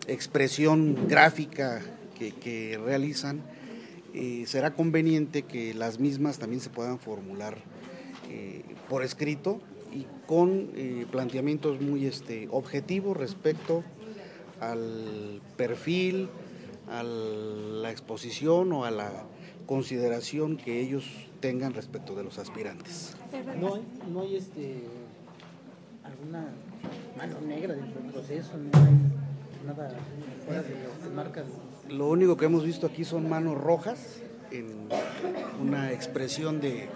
expresión gráfica que realizan, será conveniente que las mismas también se puedan formular por escrito y con planteamientos muy objetivos respecto al perfil, a la exposición o a la consideración que ellos tengan respecto de los aspirantes. No hay alguna mano negra dentro del proceso, no hay nada fuera de lo que marca. Lo único que hemos visto aquí son manos rojas en una expresión de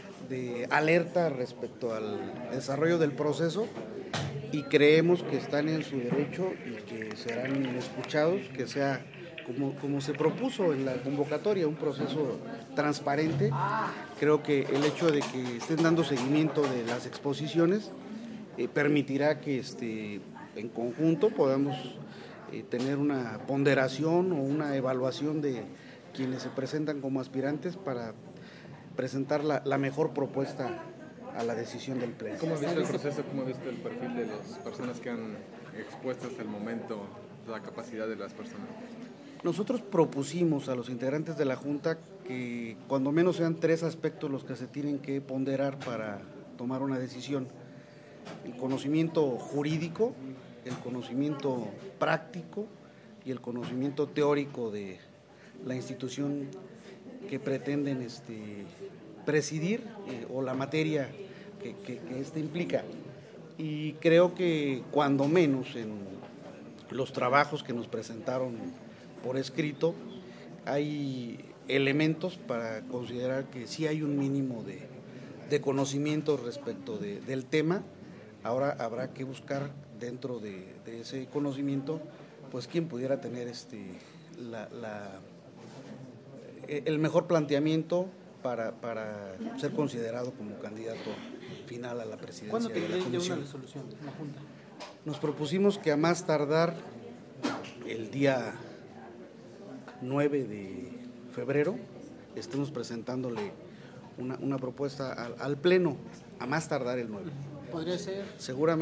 alerta respecto al desarrollo del proceso, y creemos que están en su derecho y que serán escuchados, que sea como se propuso en la convocatoria, un proceso transparente. Creo que el hecho de que estén dando seguimiento de las exposiciones permitirá que en conjunto podamos tener una ponderación o una evaluación de quienes se presentan como aspirantes para presentar la mejor propuesta a la decisión del Pleno. ¿Cómo ha visto el proceso? ¿Cómo ha visto el perfil de las personas que han expuesto hasta el momento la capacidad de las personas? Nosotros propusimos a los integrantes de la Junta que cuando menos sean 3 aspectos los que se tienen que ponderar para tomar una decisión: el conocimiento jurídico, el conocimiento práctico y el conocimiento teórico de la institución que pretenden presidir o la materia que implica. Y creo que cuando menos en los trabajos que nos presentaron por escrito hay elementos para considerar que sí hay un mínimo de conocimiento respecto del tema. Ahora habrá que buscar dentro de ese conocimiento pues quién pudiera tener el mejor planteamiento para ser considerado como candidato final a la presidencia. ¿Cuándo de la Comisión? una resolución en la Junta? Nos propusimos que a más tardar el día 9 de febrero estemos presentándole una propuesta al Pleno, a más tardar el 9. ¿Podría ser? Seguramente.